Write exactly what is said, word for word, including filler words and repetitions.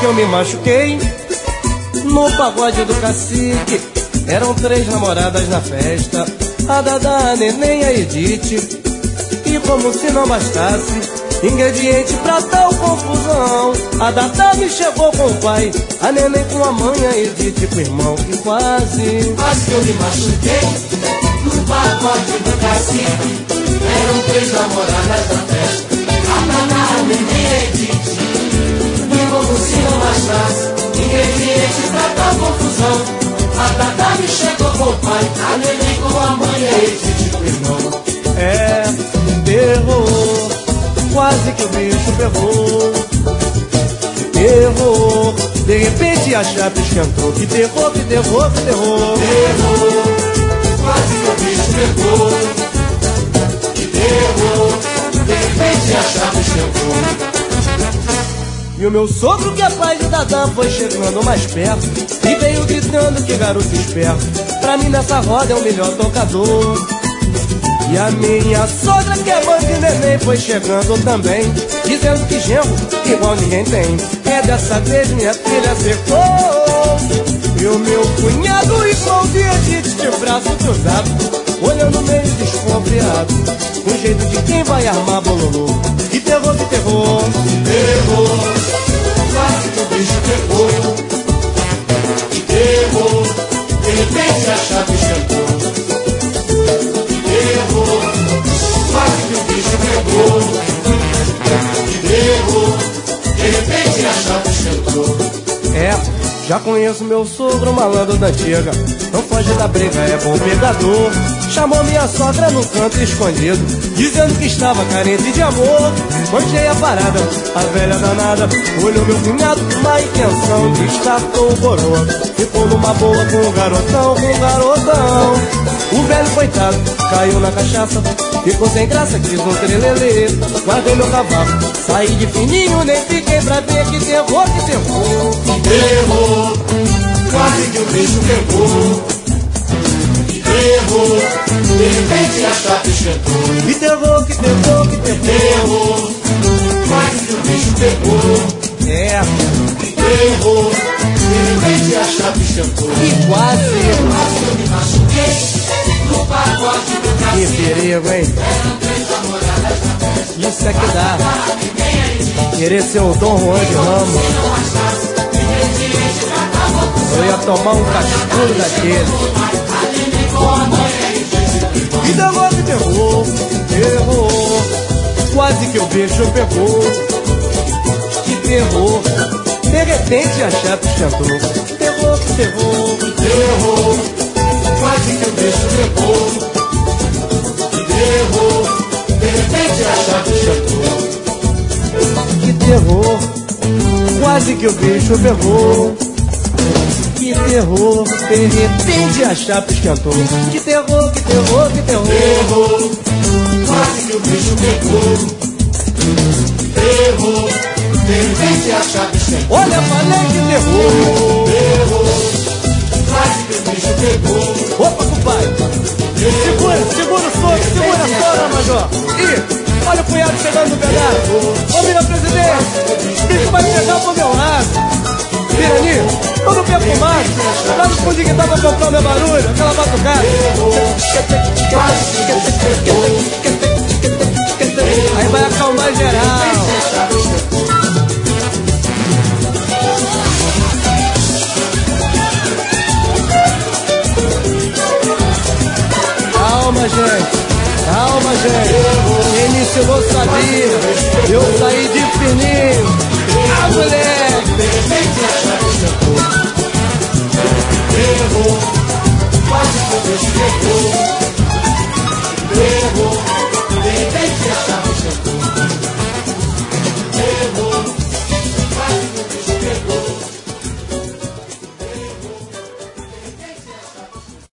que eu me machuquei no pagode do cacique. Eram três namoradas na festa, a Dada, a Neném e a Edith. E como se não bastasse ingrediente pra tal confusão, a Dada me chegou com o pai, a Neném com a mãe, a Edith com o irmão. E quase Quase que eu me machuquei no pagode do cacique. Eram três namoradas na festa, a Dada, a Neném e a Edith. E como se não bastasse ingrediente pra tal confusão, a Dada me chegou com o pai, a Neném com a mãe e a Edith com o irmão. é terror, quase que o bicho pegou. Terror, de repente a chapa esquentou. Que terror, que terror, que terror. Terror, quase que o bicho pegou. Que terror, de repente a chapa esquentou. E o meu sogro, que é pai de Dada, foi chegando mais perto e veio gritando: que garoto esperto, pra mim nessa roda é o melhor tocador. E a minha sogra, que é mãe de Neném, foi chegando também, dizendo que genro igual ninguém tem. É dessa vez minha filha secou. E o meu cunhado, irmão de Edith, de braço cruzado, olhando meio desconfiado, com jeito de quem vai armar bololô. Que terror, que terror. Terror, quase que o bicho pegou. Que terror, de repente a chapa esquentou. Que terror, quase que o bicho pegou. Que terror, de repente a chapa esquentou. É, já conheço meu sogro, malandro da antiga, não foge da briga, é bom pegador. Chamou minha sogra no canto escondido, dizendo que estava carente de amor. Manchei a parada, a velha danada olhou meu cunhado com má intenção, destacou o coroa, ficou numa boa com o garotão, com o garotão. O velho coitado caiu na cachaça, ficou sem graça, quis um trelelê. Guardei meu cavalo, saí de fininho, nem fiquei pra ver. Que terror, que terror. Terror, quase que o bicho pegou. Terror, de repente a chapa esquentou. Que terror, que terror, que terror. Terror, quase que o bicho pegou. É, Terror, de repente a chapa esquentou. e quase. Quase que eu me machuquei no pagode do Que cacique. perigo, hein? Eram três namoradas na festa, Isso é que dá. a Neném e a Edith. Querer ser o Dom Juan de Ramos, Se não bastasse ingrediente pra tal confusão, eu ia tomar um cascudo daquele. a Neném com a mãe e a Edith com o irmão. Que terror, que terror, terror. Quase que o bicho pegou. Que terror. De repente a chapa esquentou. Que terror, que terror. Terror, quase que o bicho pegou. Terror, de repente a chapa esquentou. Que terror. Quase que o bicho pegou. Que terror. De repente a chapa esquentou. Que terror, que terror, que terror. Terror, quase que o bicho pegou. Terror, de repente a chapa esquentou. Olha, falei que terror. Terror, quase que o bicho pegou. Opa, compadre. Segura, segura o soco, segura a sola, major. Ih, olha o cunhado chegando no pedaço. Ô, mira presidente, o bicho vai pegar pro meu lado. Pirani, todo perfumado, lá no fundo que tava comprando meu barulho, aquela batucada. Aí vai acalmar geral. Calma, gente. Calma, gente. Quem me ensinou sabia.